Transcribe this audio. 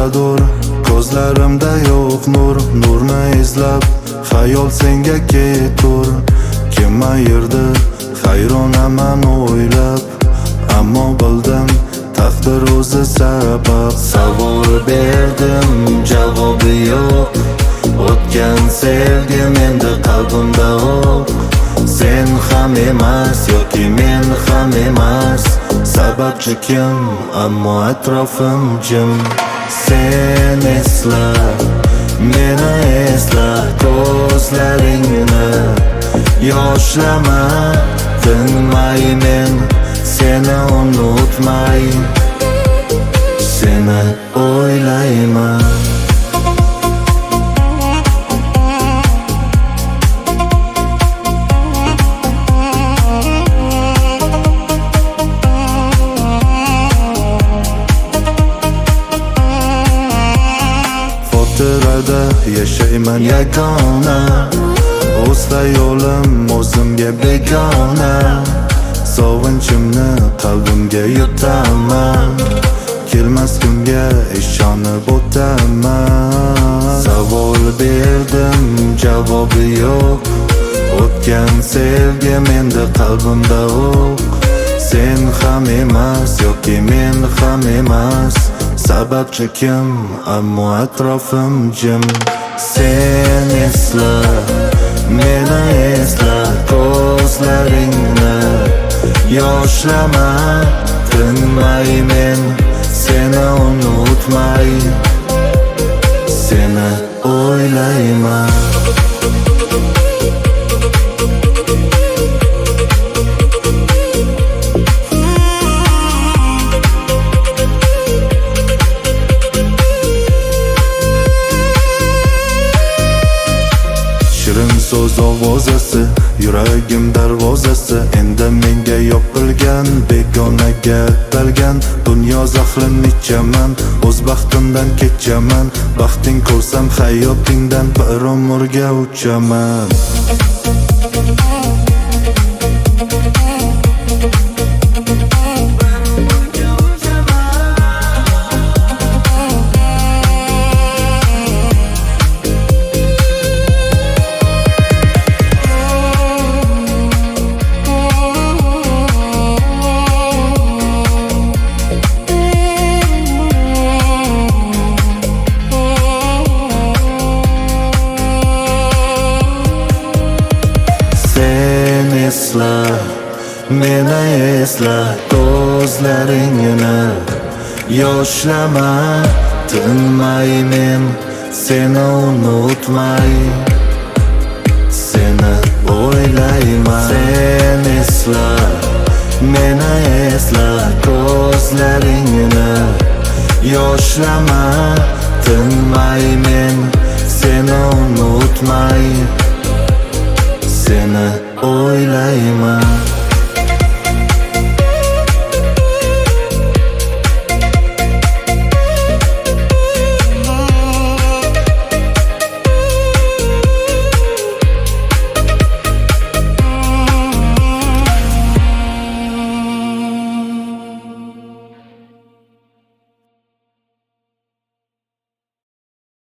ko'chadur, ko'zlarimda yo'q nur. Nurni izlab xayol senga ketur. Kim ayirdi hayronaman o'ylab, ammo bildim taqdir o'zi sabab. Savol berdim, javobi yo'q. O'tgan sevgim endi qalbimda o'q. Sen ham emas yoki men ham emas. Sababchi kim, ammo atrofim jim. Sen esla, meni esla, ko'zlaringni yoshlama. Tinmay men seni unutmay, seni o'ylayman. Xotirada yashayman yagona, o'z xayolim o'zimga begona. Sog'inchimni qalbimga yutaman, kelmas kunga ishonib o'taman. Savol berdim, javobi yo'q. O'tgan sevgim endi qalbimda o'q. Sen ham emas yoki men ham emas. Sababchi kim, ammo atrofim jim. Sen esla, meni esla, ko'zlaringni yoshlama. Tinmay men seni unutmay, seni o'ylayman. Shirin so'z ovozasi, yuragim darvozasi. Endi menga yopilgan, begonaga atalgan. Dunyo zahrini ichaman, o'z baxtimdan kechaman. Baxting ko'rsam hayotingdan bir umrga uchaman. Esla, meni esla, ko'zlaringni yoshlama. Tinmay men seni unutmay, seni o'ylayman. Sen esla, meni esla, ko'zlaringni yoshlama. Tinmay men seni unutmay, seni o'ylayman.